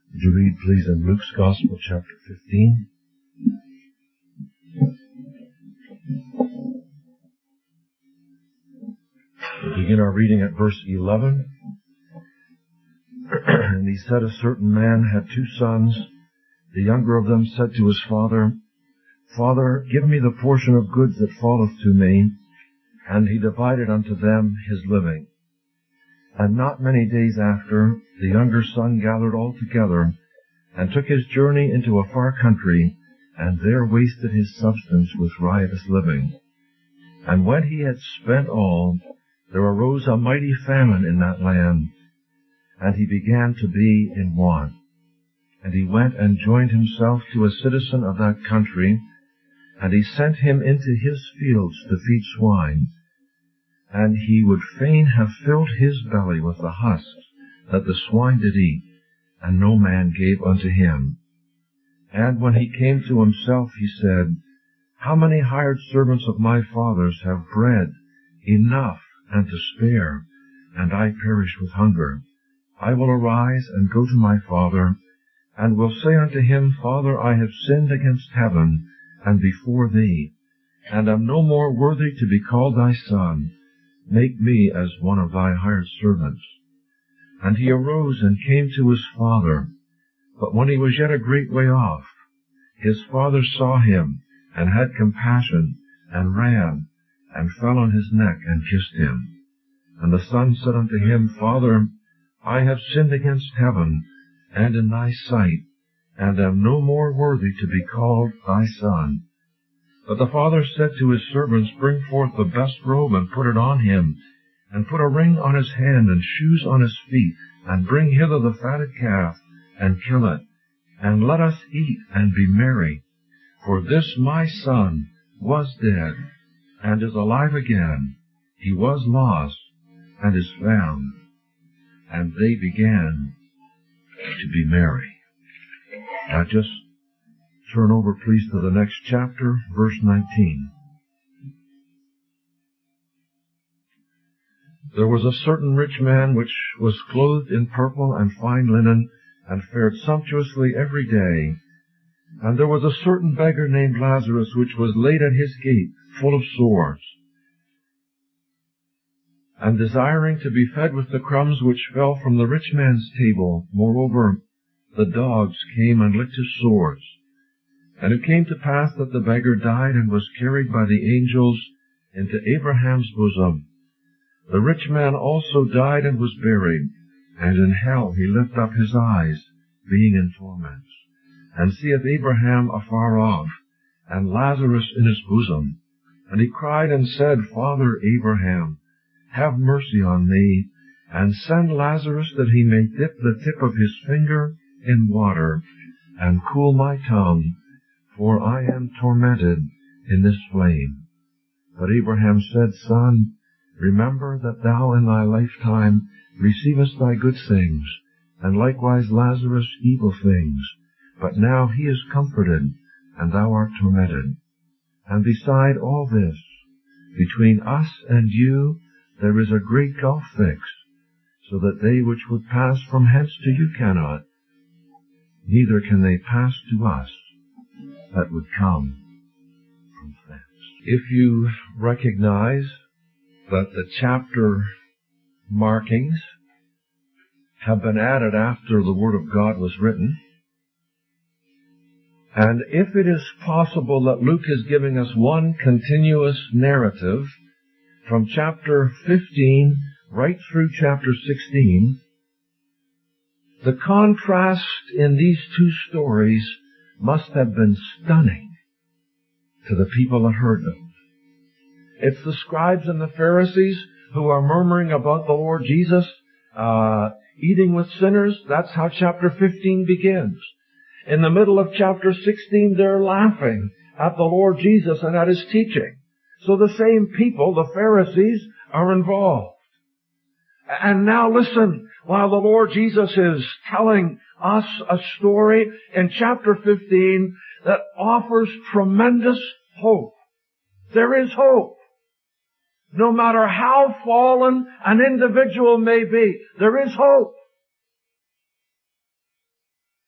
Would you read, please, in Luke's Gospel, chapter 15? We'll begin our reading at verse 11. And he said, a certain man had 2 sons. The younger of them said to his father, Father, give me the portion of goods that falleth to me. And he divided unto them his living. And not many days after, the younger son gathered all together, and took his journey into a far country, and there wasted his substance with riotous living. And when he had spent all, there arose a mighty famine in that land, and he began to be in want. And he went and joined himself to a citizen of that country, and he sent him into his fields to feed swine. And he would fain have filled his belly with the husks that the swine did eat, and no man gave unto him. And when he came to himself, he said, How many hired servants of my father's have bread enough and to spare, and I perish with hunger? I will arise and go to my father, and will say unto him, Father, I have sinned against heaven and before thee, and am no more worthy to be called thy son. Make me as one of thy hired servants. And he arose and came to his father. But when he was yet a great way off, his father saw him, and had compassion, and ran, and fell on his neck, and kissed him. And the son said unto him, Father, I have sinned against heaven, and in thy sight, and am no more worthy to be called thy son. But the father said to his servants, Bring forth the best robe, and put it on him, and put a ring on his hand, and shoes on his feet, and bring hither the fatted calf, and kill it, and let us eat and be merry. For this my son was dead, and is alive again. He was lost, and is found. And they began to be merry. Now just turn over, please, to the next chapter, verse 19. There was a certain rich man which was clothed in purple and fine linen, and fared sumptuously every day. And there was a certain beggar named Lazarus, which was laid at his gate, full of sores, and desiring to be fed with the crumbs which fell from the rich man's table. Moreover, the dogs came and licked his sores. And it came to pass that the beggar died, and was carried by the angels into Abraham's bosom. The rich man also died, and was buried. And in hell he lifted up his eyes, being in torments, and seeth Abraham afar off, and Lazarus in his bosom. And he cried and said, Father Abraham, have mercy on me, and send Lazarus, that he may dip the tip of his finger in water, and cool my tongue, for I am tormented in this flame. But Abraham said, Son, remember that thou in thy lifetime receivest thy good things, and likewise Lazarus evil things. But now he is comforted, and thou art tormented. And beside all this, between us and you there is a great gulf fixed, so that they which would pass from hence to you cannot, neither can they pass to us that would come from thence. If you recognize that the chapter markings have been added after the Word of God was written, and if it is possible that Luke is giving us one continuous narrative from chapter 15 right through chapter 16, the contrast in these 2 stories must have been stunning to the people that heard them. It's the scribes and the Pharisees who are murmuring about the Lord Jesus eating with sinners. That's how chapter 15 begins. In the middle of chapter 16, they're laughing at the Lord Jesus and at His teaching. So the same people, the Pharisees, are involved. And now listen, while the Lord Jesus is telling us a story in chapter 15 that offers tremendous hope. There is hope. No matter how fallen an individual may be, there is hope.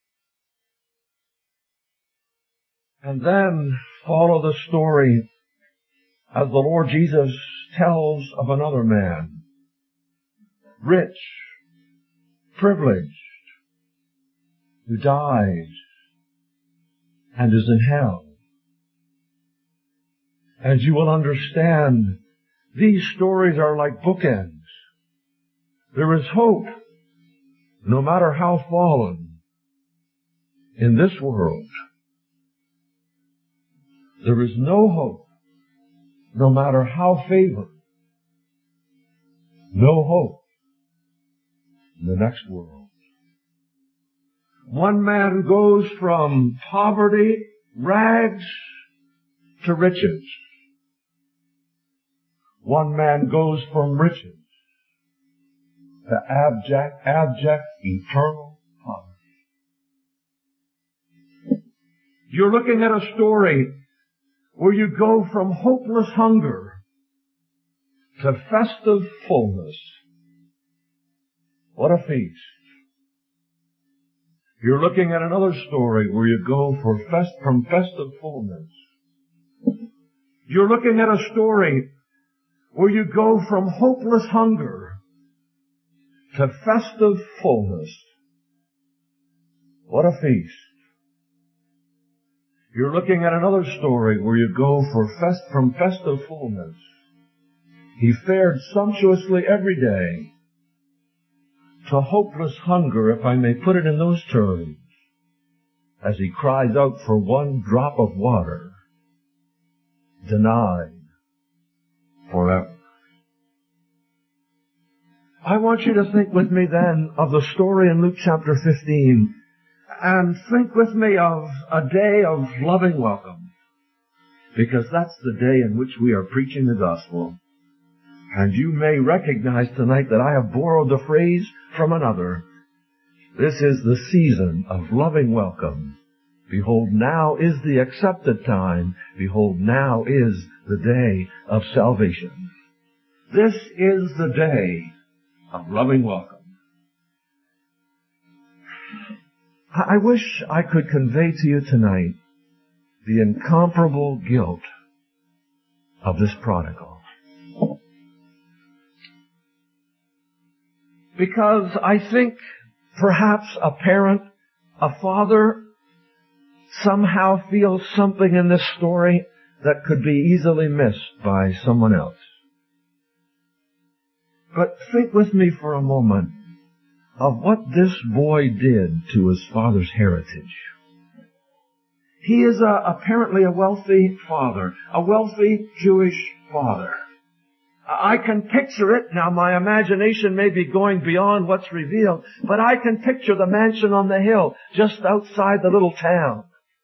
And then follow the story as the Lord Jesus tells of another man, rich, privileged, who dies and is in hell. As you will understand, these stories are like bookends. There is hope, no matter how fallen, in this world. There is no hope, no matter how favored. No hope in the next world. One man goes from poverty, rags, to riches. One man goes from riches to abject, eternal poverty. You're looking at a story where you go from hopeless hunger to festive fullness. What a feast. You're looking at another story where you go from festive fullness. You're looking at a story where you go from hopeless hunger to festive fullness. What a feast. You're looking at another story where you go from festive fullness. He fared sumptuously every day to hopeless hunger, if I may put it in those terms, as he cries out for one drop of water, denied forever. I want you to think with me then of the story in Luke chapter 15, and think with me of a day of loving welcome, because that's the day in which we are preaching the gospel. And you may recognize tonight that I have borrowed the phrase from another. This is the season of loving welcome. Behold, now is the accepted time. Behold, now is the day of salvation. This is the day of loving welcome. I wish I could convey to you tonight the incomparable guilt of this prodigal. Because I think perhaps a parent, a father, somehow feels something in this story that could be easily missed by someone else. But think with me for a moment of what this boy did to his father's heritage. He is apparently a wealthy father, a wealthy Jewish father. I can picture it. Now, my imagination may be going beyond what's revealed, but I can picture the mansion on the hill just outside the little town.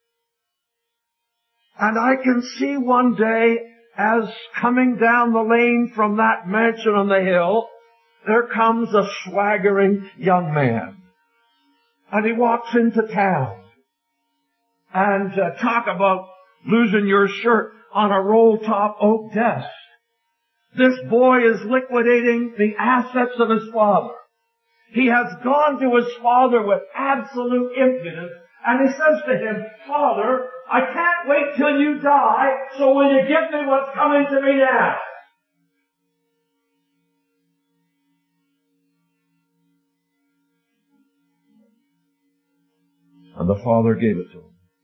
And I can see one day, as coming down the lane from that mansion on the hill, there comes a swaggering young man. And he walks into town. And talk about losing your shirt on a roll-top oak desk. This boy is liquidating the assets of his father. He has gone to his father with absolute impudence, and he says to him, "Father, I can't wait till you die, so will you give me what's coming to me now?" And the father gave it to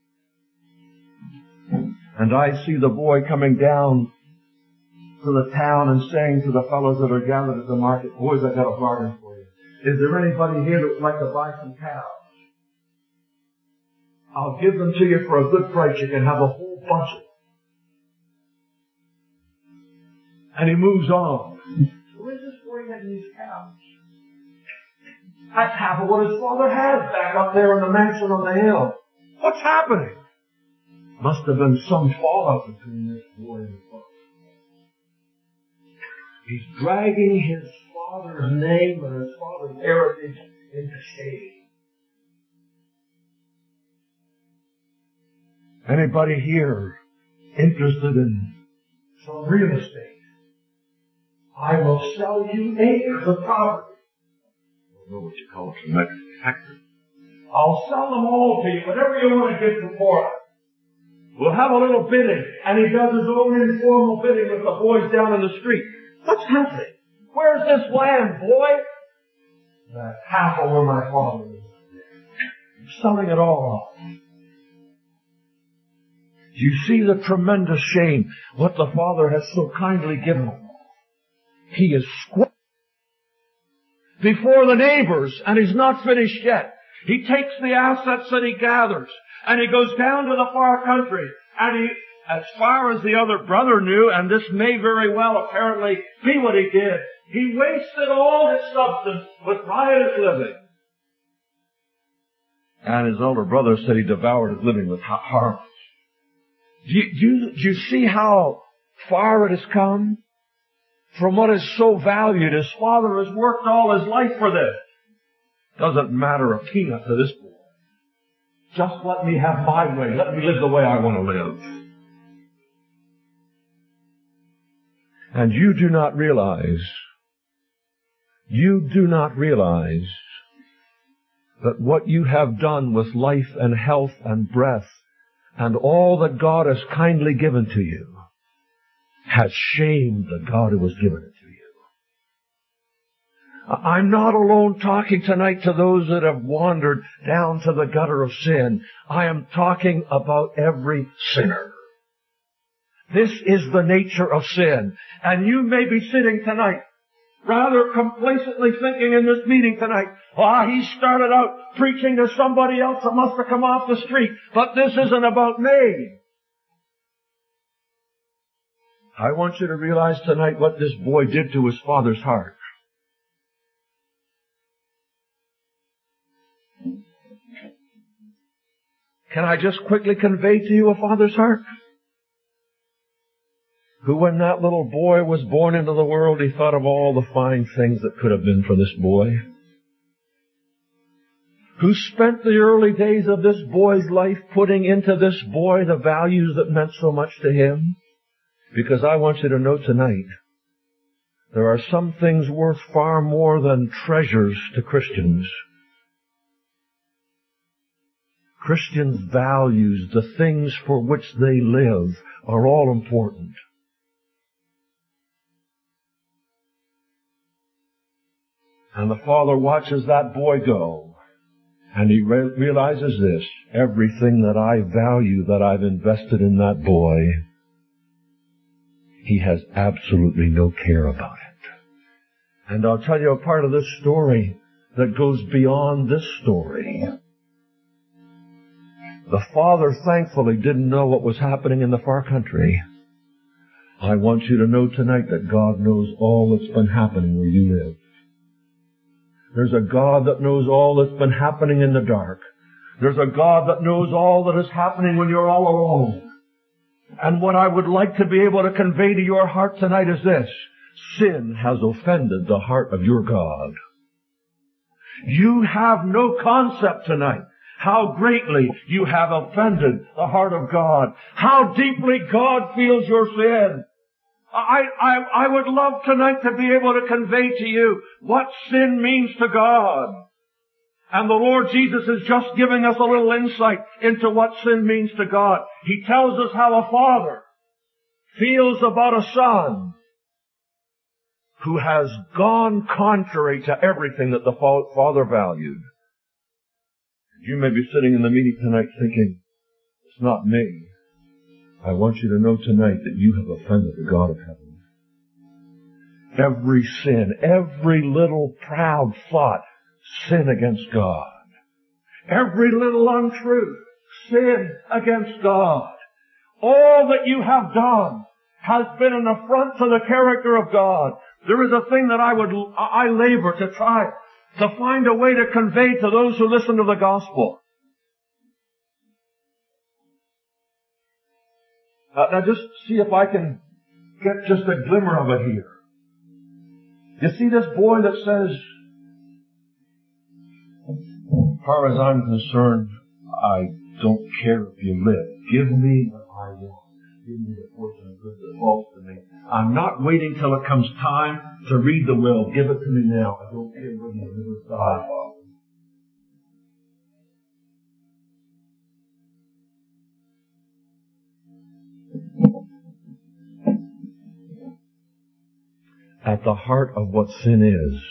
him. And I see the boy coming down to the town and saying to the fellows that are gathered at the market, "Boys, I got a bargain for you. Is there anybody here that would like to buy some cows? I'll give them to you for a good price. You can have a whole bunch of them." And he moves on. Where's this boy getting these cows? That's half of what his father has back up there in the mansion on the hill. What's happening? Must have been some fallout between this boy and his father. He's dragging his father's name and his father's heritage into shame. Anybody here interested in some real estate? I will sell you acres of property. I don't know what you call it, some hectares. I'll sell them all to you, whatever you want to give them for it. will have a little bidding, and he does his own informal bidding with the boys down in the street. What's happening? Where's this land, boy? That's half of where my father is. I'm selling it all off. You see the tremendous shame, what the Father has so kindly given him. He is squat before the neighbors, and he's not finished yet. He takes the assets that he gathers, and he goes down to the far country, and he, as far as the other brother knew, and this may very well apparently be what he did, he wasted all his substance with riotous living. And his older brother said he devoured his living with harm. Do you see how far it has come? From what is so valued, his father has worked all his life for this. Doesn't matter a peanut to this boy. Just let me have my way. Let me live the way I want to live. And you do not realize that what you have done with life and health and breath and all that God has kindly given to you has shamed the God who has given it to you. I'm not alone talking tonight to those that have wandered down to the gutter of sin. I am talking about every sinner. This is the nature of sin. And you may be sitting tonight rather complacently thinking in this meeting tonight, he started out preaching to somebody else that must have come off the street, but this isn't about me. I want you to realize tonight what this boy did to his father's heart. Can I just quickly convey to you a father's heart? Who, when that little boy was born into the world, he thought of all the fine things that could have been for this boy. Who spent the early days of this boy's life putting into this boy the values that meant so much to him. Because I want you to know tonight, there are some things worth far more than treasures to Christians. Christians' values, the things for which they live, are all important. And the father watches that boy go, and he realizes this: everything that I value, that I've invested in that boy, he has absolutely no care about it. And I'll tell you a part of this story that goes beyond this story. The father thankfully didn't know what was happening in the far country. I want you to know tonight that God knows all that's been happening where you live. There's a God that knows all that's been happening in the dark. There's a God that knows all that is happening when you're all alone. And what I would like to be able to convey to your heart tonight is this: sin has offended the heart of your God. You have no concept tonight how greatly you have offended the heart of God, how deeply God feels your sin. I would love tonight to be able to convey to you what sin means to God. And the Lord Jesus is just giving us a little insight into what sin means to God. He tells us how a father feels about a son who has gone contrary to everything that the father valued. You may be sitting in the meeting tonight thinking, it's not me. I want you to know tonight that you have offended the God of heaven. Every sin, every little proud thought, sin against God. Every little untruth, sin against God. All that you have done has been an affront to the character of God. There is a thing that I labor to try to find a way to convey to those who listen to the gospel. Now just see if I can get just a glimmer of it here. You see this boy that says, as far as I'm concerned, I don't care if you live. Give me what I want. Give me the portion of good that falls to me. I'm not waiting till it comes time to read the will. Give it to me now. I don't care when you live or die. at the heart of what sin is.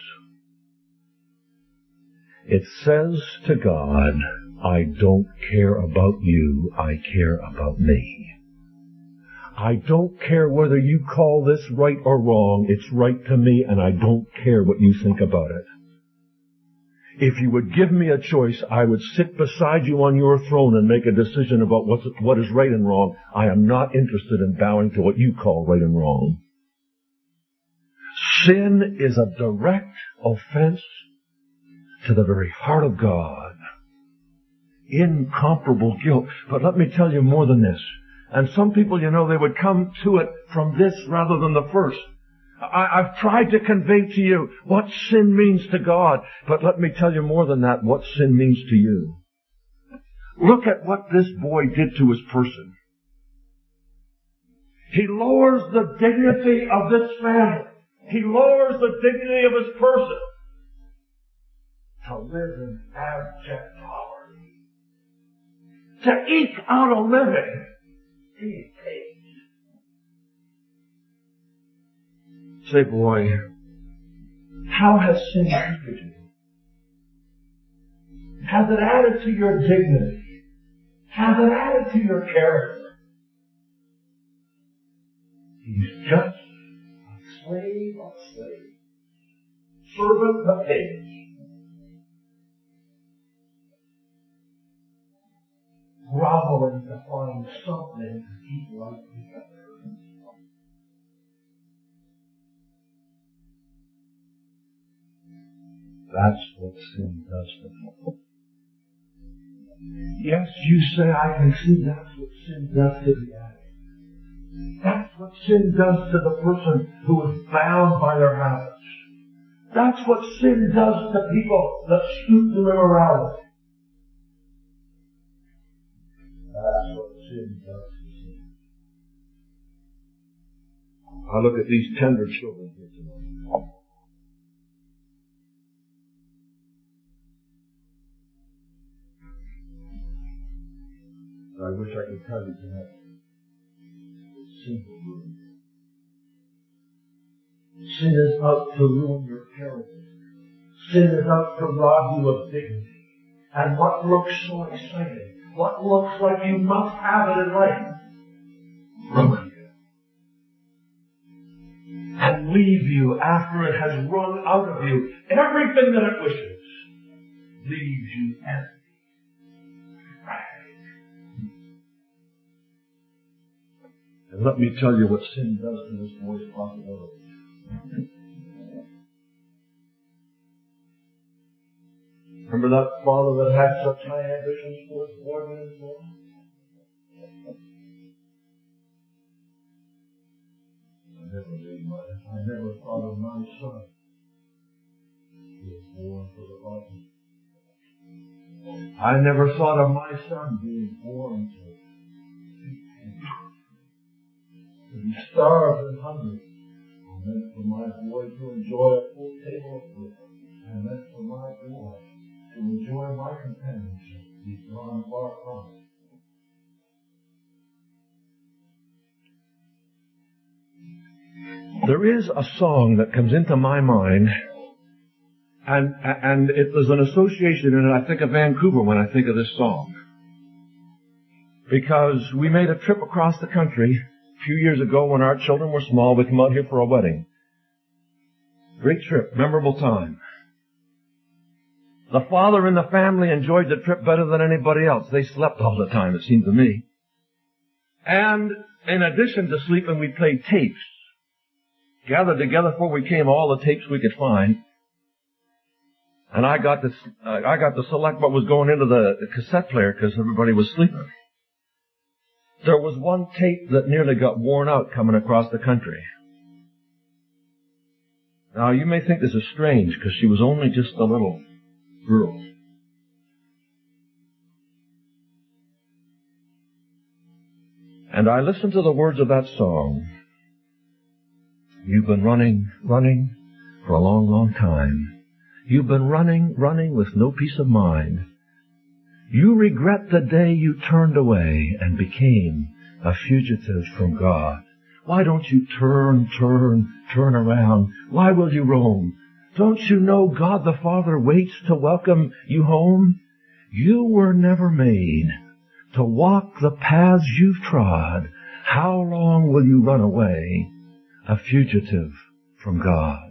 It says to God, I don't care about you, I care about me. I don't care whether you call this right or wrong, it's right to me, and I don't care what you think about it. If you would give me a choice, I would sit beside you on your throne and make a decision about what is right and wrong. I am not interested in bowing to what you call right and wrong. Sin is a direct offense to the very heart of God. Incomparable guilt. But let me tell you more than this. And some people, they would come to it from this rather than the first. I've tried to convey to you what sin means to God, but let me tell you more than that, what sin means to you. Look at what this boy did to his person. He lowers the dignity of this family. He lowers the dignity of his person to live in abject poverty. To eke out a living. He takes. Say, boy, how has sin treated you? Has it added to your dignity? Has it added to your character? He's just a slave of slaves. Servant of pigs. Groveling to find something to keep life together. That's what sin does to people. Yes, you say, I can see that's what sin does to the addict. That's what sin does to the person who is bound by their habits. That's what sin does to people that stoop to immorality. That's what sin does to sin. I look at these tender children here tonight. I wish I could tell you tonight. It's simple ruin. Sin is out to ruin your character. Sin is out to rob you of dignity. And what looks so exciting, what looks like you must have it in life, ruin you. And leave you after it has wrung out of you everything that it wishes. Leaves you empty. And let me tell you what sin does to this boy's possibility. Remember that father that had such high ambitions for his boy when he was born? I never thought of my son. He was born for the body. I never thought of my son being born to be starved and hungry. I meant for my boy to enjoy a full table of food. I meant for my boy to enjoy my companionship. He's gone far from it. There is a song that comes into my mind, and there's an association in it. I think of Vancouver when I think of this song. Because we made a trip across the country a few years ago when our children were small. We came out here for a wedding. Great trip, memorable time. The father in the family enjoyed the trip better than anybody else. They slept all the time, it seemed to me. And in addition to sleeping, we played tapes. Gathered together before we came all the tapes we could find. And I got to select what was going into the cassette player because everybody was sleeping. There was one tape that nearly got worn out coming across the country. Now, you may think this is strange because she was only just a little girl. And I listened to the words of that song. You've been running for a long, long time. You've been running with no peace of mind. You regret the day you turned away and became a fugitive from God. Why don't you turn around? Why will you roam? Don't you know God the Father waits to welcome you home? You were never made to walk the paths you've trod. How long will you run away, a fugitive from God?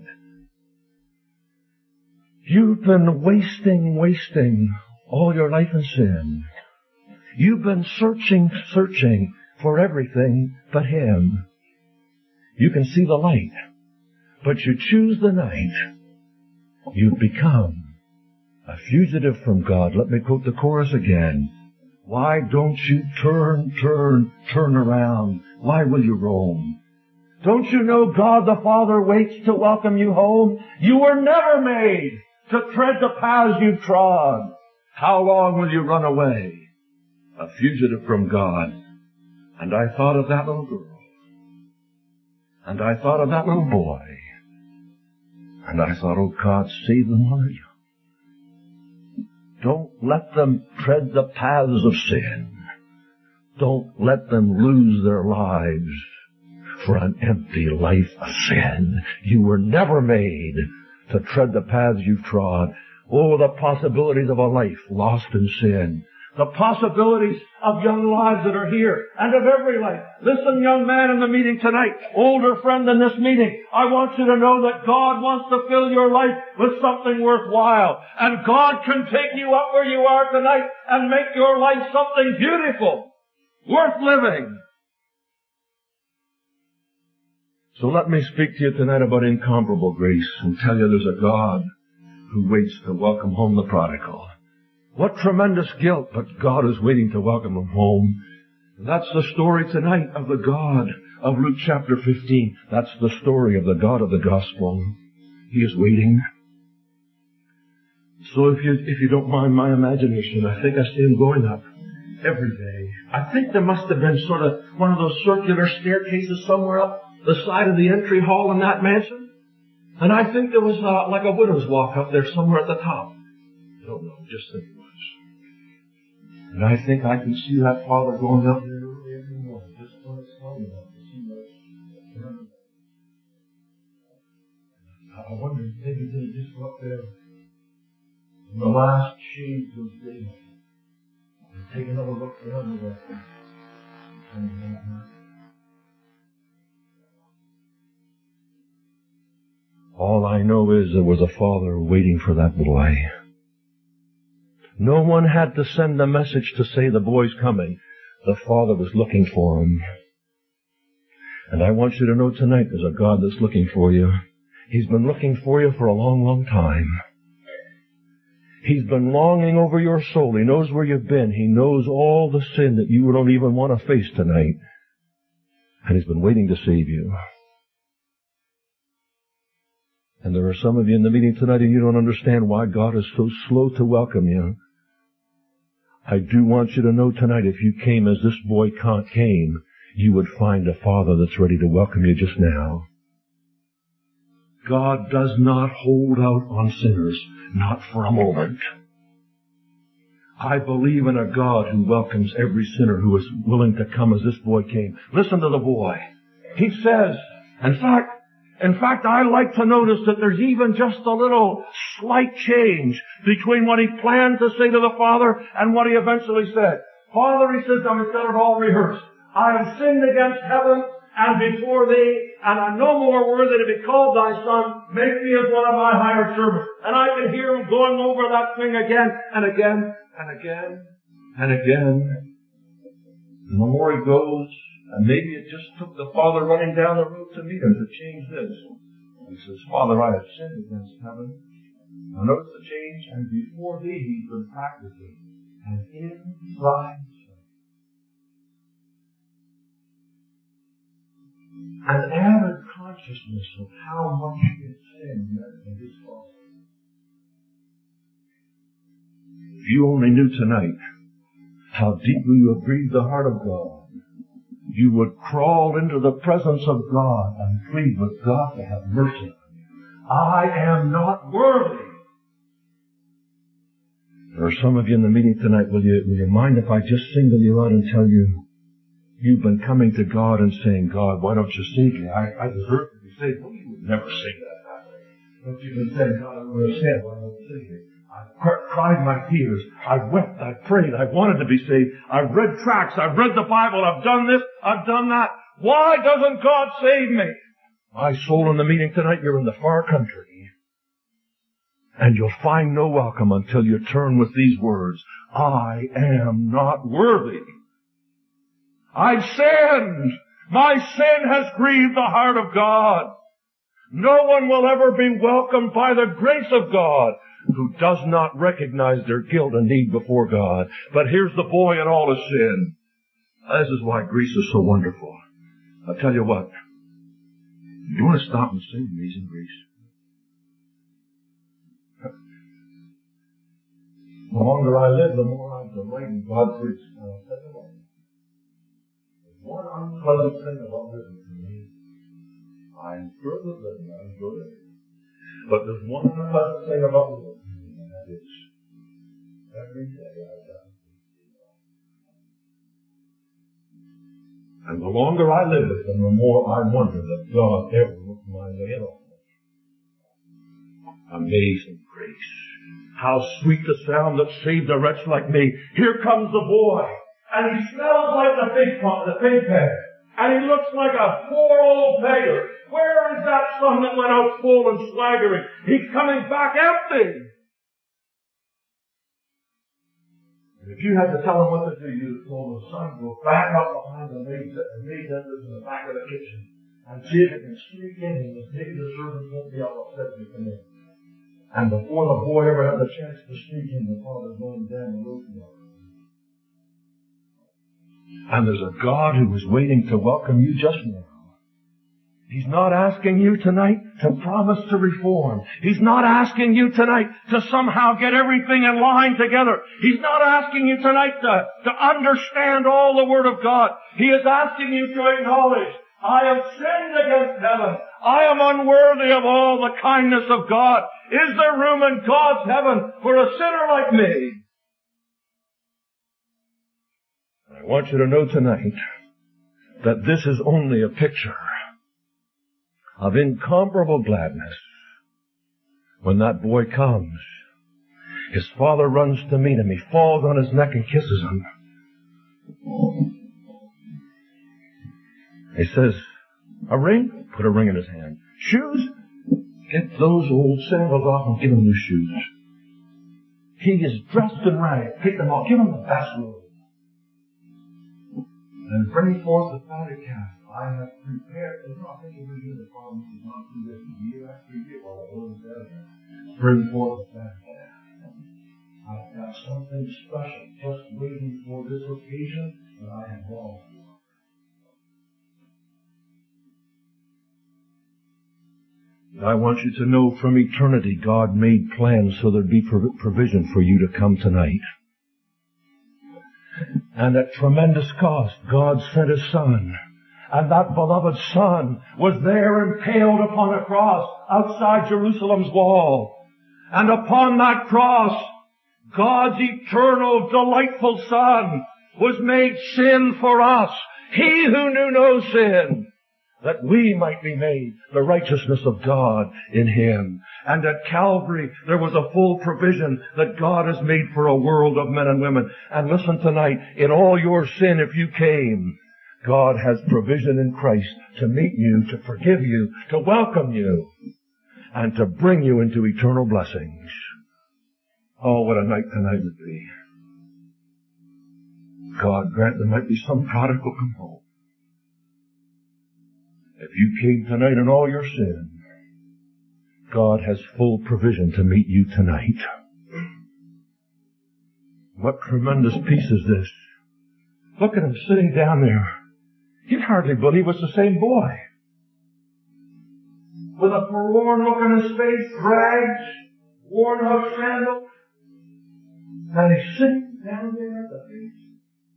You've been wasting all your life in sin. You've been searching for everything but Him. You can see the light, but you choose the night. You've become a fugitive from God. Let me quote the chorus again. Why don't you turn around? Why will you roam? Don't you know God the Father waits to welcome you home? You were never made to tread the paths you've trod. How long will you run away, a fugitive from God? And I thought of that little girl. And I thought of that little boy. And I thought, oh God, save them while they're young. Don't let them tread the paths of sin. Don't let them lose their lives for an empty life of sin. You were never made to tread the paths you've trod. Oh, the possibilities of a life lost in sin. The possibilities of young lives that are here and of every life. Listen, young man in the meeting tonight, older friend in this meeting, I want you to know that God wants to fill your life with something worthwhile. And God can take you up where you are tonight and make your life something beautiful, worth living. So let me speak to you tonight about incomparable grace and tell you there's a God who waits to welcome home the prodigal. What tremendous guilt, but God is waiting to welcome him home. That's the story tonight of the God of Luke chapter 15. That's the story of the God of the gospel. He is waiting. So if you don't mind my imagination, I think I see him going up every day. I think there must have been sort of one of those circular staircases somewhere up the side of the entry hall in that mansion. And I think there was like a widow's walk up there somewhere at the top. I don't know, just think it was. And I think I can see that father going up there early every morning, just when it's sunny enough to see those. I wonder if maybe they just go up there in the last shades of daylight and take another look at another way. All I know is there was a father waiting for that boy. No one had to send a message to say the boy's coming. The Father was looking for him. And I want you to know tonight there's a God that's looking for you. He's been looking for you for a long, long time. He's been longing over your soul. He knows where you've been. He knows all the sin that you don't even want to face tonight. And He's been waiting to save you. And there are some of you in the meeting tonight and you don't understand why God is so slow to welcome you. I do want you to know tonight, if you came as this boy came, you would find a Father that's ready to welcome you just now. God does not hold out on sinners, not for a moment. I believe in a God who welcomes every sinner who is willing to come as this boy came. Listen to the boy. He says, in fact, I like to notice that there's even just a little slight change between what he planned to say to the Father and what he eventually said. Father, he says, now he's got it all rehearsed. I have sinned against heaven and before thee, and I'm no more worthy to be called thy son. Make me as one of thy hired servants. And I can hear him going over that thing again and again and again and again. And the more he goes, and maybe it just took the father running down the road to meet him to change this. He says, Father, I have sinned against heaven. Now notice the change, and before thee he's been practicing, and in thy sight. An added consciousness of how much it's sin meant in his father. If you only knew tonight how deeply you have grieved the heart of God, you would crawl into the presence of God and plead with God to have mercy on you. I am not worthy. There are some of you in the meeting tonight. Will you mind if I just single you out and tell you, you've been coming to God and saying, God, why don't you save me? I deserve to be saved. Well, you would never say that way. But you've been saying, God, I don't understand. Why don't you save me? I cried my tears. I wept. I prayed. I wanted to be saved. I've read tracts. I've read the Bible. I've done this. I've done that. Why doesn't God save me? My soul in the meeting tonight, you're in the far country. And you'll find no welcome until you turn with these words, I am not worthy. I've sinned. My sin has grieved the heart of God. No one will ever be welcomed by the grace of God who does not recognize their guilt and need before God. But here's the boy in all his sin. This is why Greece is so wonderful. I'll tell you what. You want to stop and sing Amazing Grace? The longer I live, the more I delight in God's grace. I'll tell you what. There's one unpleasant thing about living for me. I'm sure that living, I'm good at it. But there's one unpleasant thing about living for me, and that is every day I die. And the longer I live with them, the more I wonder that God ever looked my way at all. Amazing grace. How sweet the sound that saved a wretch like me. Here comes the boy. And he smells like the pig pen. And he looks like a poor old beggar. Where is that son that went out full and swaggering? He's coming back empty. And if you had to tell him what to do, you'd have told him, son, go back up behind the maid that lives in the back of the kitchen and see if you can sneak in and maybe the servants won't be all upset when you come in. And before the boy ever had the chance to sneak in, the father's going down the road to him. And there's a God who is waiting to welcome you just now. He's not asking you tonight to promise to reform. He's not asking you tonight to somehow get everything in line together. He's not asking you tonight to understand all the Word of God. He is asking you to acknowledge, I have sinned against heaven. I am unworthy of all the kindness of God. Is there room in God's heaven for a sinner like me? I want you to know tonight that this is only a picture of incomparable gladness. When that boy comes, his father runs to meet him. He falls on his neck and kisses him. He says, a ring? Put a ring in his hand. Shoes? Get those old sandals off and give him new shoes. He is dressed in rags. Take them off. Give him the best robe. And bring forth the fatted calf. I have prepared. I think it was in the promise is not through this year after year while the Lord says, bring forth the fatted calf. I've got something special just waiting for this occasion that I have longed for. I want you to know from eternity God made plans so there'd be provision for you to come tonight. And at tremendous cost, God sent His Son. And that beloved Son was there impaled upon a cross outside Jerusalem's wall. And upon that cross, God's eternal, delightful Son was made sin for us. He who knew no sin, that we might be made the righteousness of God in Him. And at Calvary, there was a full provision that God has made for a world of men and women. And listen tonight, in all your sin, if you came, God has provision in Christ to meet you, to forgive you, to welcome you, and to bring you into eternal blessings. Oh, what a night tonight would be. God grant there might be some prodigal come home. If you came tonight in all your sin, God has full provision to meet you tonight. What tremendous peace is this? Look at him sitting down there. You'd hardly believe it's the same boy. With a forlorn look on his face, rags, worn out sandals, and he's sitting down there at the feast.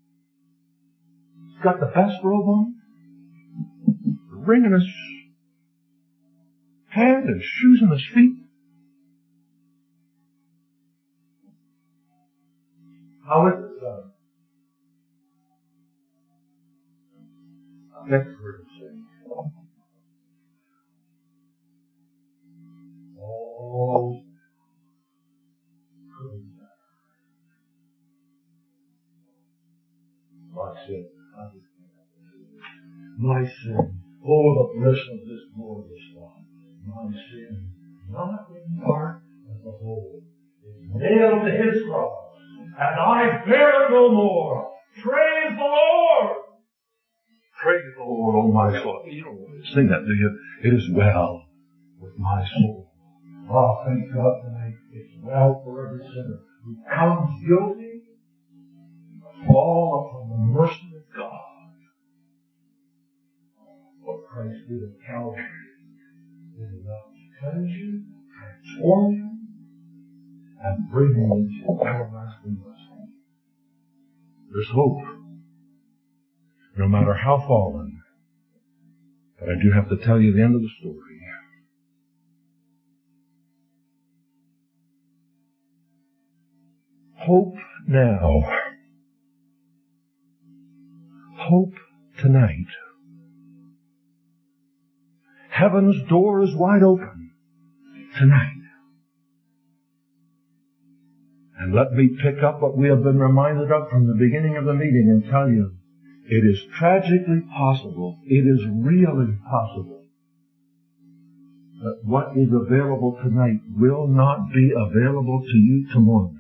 He's got the best robe on, the ring in his hand, and shoes on his feet. How is it, son? never heard him sing. Oh, my sin. My sin. Oh, the bliss of this glorious thought. My sin, not in part but the whole, is nailed to his cross, and I bear it no more. Praise the Lord! Praise the Lord, oh my soul. You don't sing that, do you? It is well with my soul. Oh, thank God tonight. It's well for every sinner who comes guilty, fall upon the mercy of God. What Christ did at Calvary is enough to cleanse you, transform you, and bring you into everlasting blessing. There's hope, no matter how fallen. But I do have to tell you the end of the story. Hope now. Hope tonight. Heaven's door is wide open tonight. And let me pick up what we have been reminded of from the beginning of the meeting and tell you, it is tragically possible, it is really possible, that what is available tonight will not be available to you tomorrow night.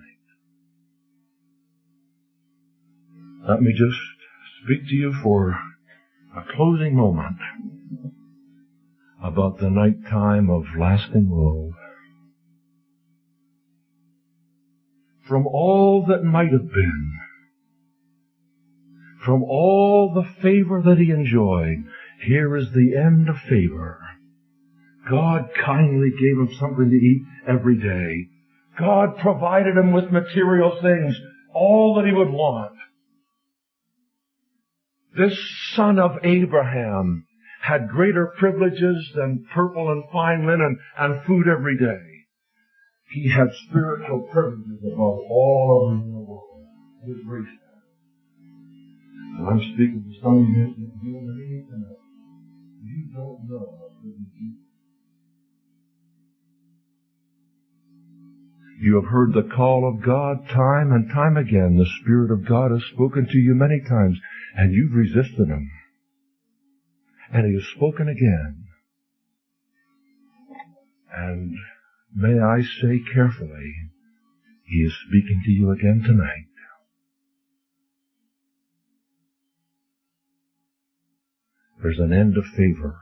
Let me just speak to you for a closing moment about the night time of lasting woe. From all that might have been, from all the favor that he enjoyed, here is the end of favor. God kindly gave him something to eat every day. God provided him with material things, all that he would want. This son of Abraham had greater privileges than purple and fine linen and food every day. He had spiritual privileges above all others in the world. His grace. And I'm speaking to some of you and me tonight. You don't know how good he is. You have heard the call of God time and time again. The Spirit of God has spoken to you many times, and you've resisted him. And he has spoken again. And may I say carefully, he is speaking to you again tonight. There's an end of favor.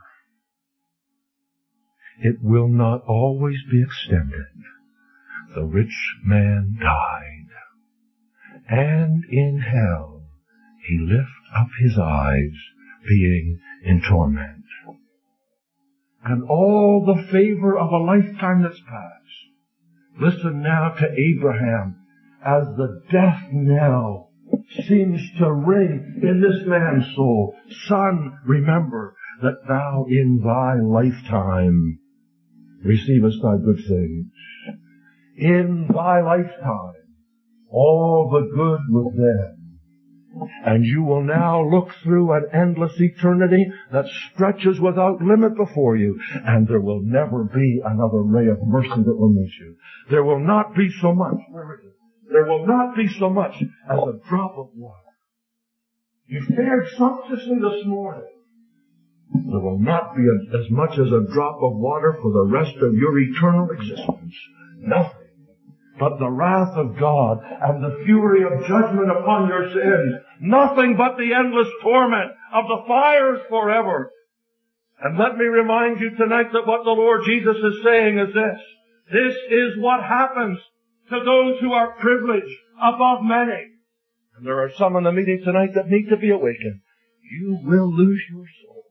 It will not always be extended. The rich man died, and in hell he lifted up his eyes, being in torment. And all the favor of a lifetime that's past. Listen now to Abraham as the death knell seems to ring in this man's soul. Son, remember that thou in thy lifetime receivest thy good things. In thy lifetime, all the good was there. And you will now look through an endless eternity that stretches without limit before you, and there will never be another ray of mercy that will meet you. There will not be so much. Where is it? There will not be so much as a drop of water. You fared sumptuously this morning. There will not be as much as a drop of water for the rest of your eternal existence. Nothing but the wrath of God and the fury of judgment upon your sins. Nothing but the endless torment of the fires forever. And let me remind you tonight that what the Lord Jesus is saying is this. This is what happens to those who are privileged above many. And there are some in the meeting tonight that need to be awakened. You will lose your soul.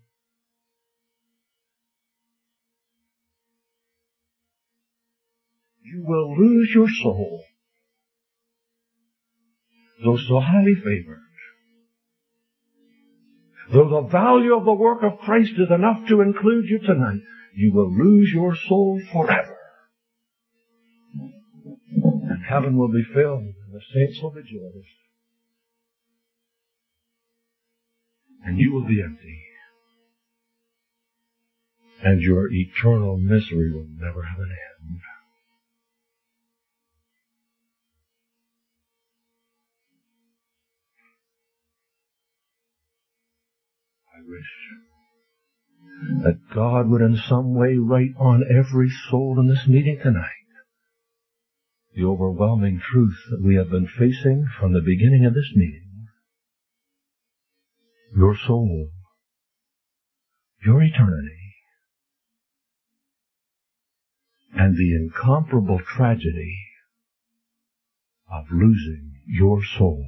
You will lose your soul. Though so highly favored. Though the value of the work of Christ is enough to include you tonight, you will lose your soul forever. And heaven will be filled, and the saints will rejoice. And you will be empty. and your eternal misery will never have an end. I wish that God would in some way write on every soul in this meeting tonight the overwhelming truth that we have been facing from the beginning of this meeting. Your soul, your eternity, and the incomparable tragedy of losing your soul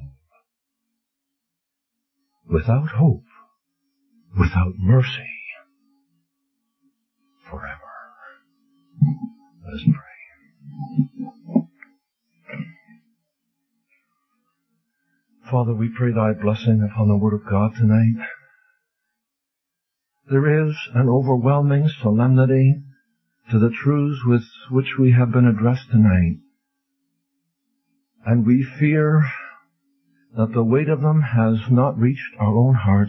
without hope, without mercy, forever. Let us pray. Father, we pray thy blessing upon the Word of God tonight. There is an overwhelming solemnity to the truths with which we have been addressed tonight, and we fear that the weight of them has not reached our own hearts,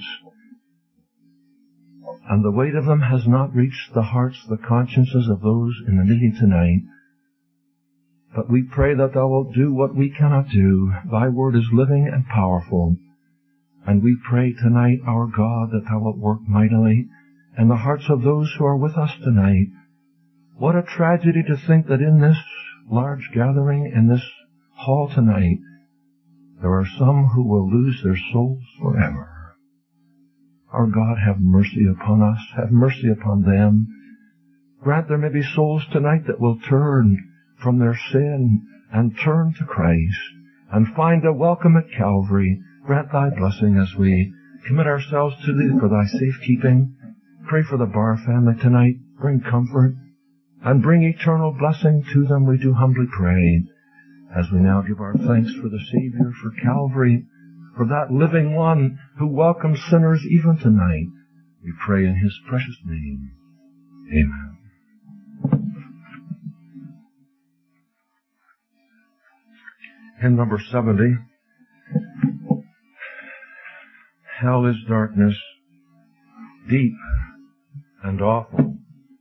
and the weight of them has not reached the hearts, the consciences of those in the meeting tonight. But we pray that thou wilt do what we cannot do. Thy word is living and powerful. And we pray tonight, our God, that thou wilt work mightily in the hearts of those who are with us tonight. What a tragedy to think that in this large gathering, in this hall tonight, there are some who will lose their souls forever. Our God, have mercy upon us. Have mercy upon them. Grant there may be souls tonight that will turn from their sin and turn to Christ and find a welcome at Calvary. Grant thy blessing as we commit ourselves to thee for thy safekeeping. Pray for the Barr family tonight. Bring comfort and bring eternal blessing to them, we do humbly pray, as we now give our thanks for the Savior, for Calvary, for that living one who welcomes sinners even tonight. We pray in his precious name. Amen. Hymn number 70. Hell is darkness, deep and awful.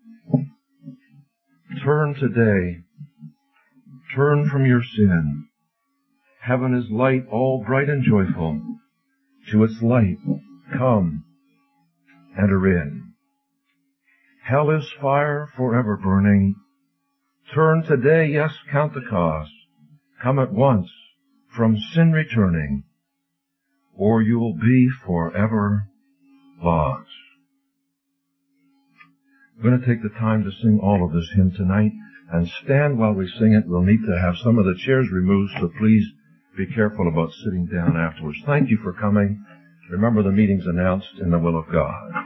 Turn today, turn from your sin. Heaven is light, all bright and joyful. To its light, come, enter in. Hell is fire forever burning. Turn today, yes, count the cost. Come at once, from sin returning, or you will be forever lost. We're going to take the time to sing all of this hymn tonight, and stand while we sing it. We'll need to have some of the chairs removed, so please be careful about sitting down afterwards. Thank you for coming. Remember, the meeting's announced in the will of God.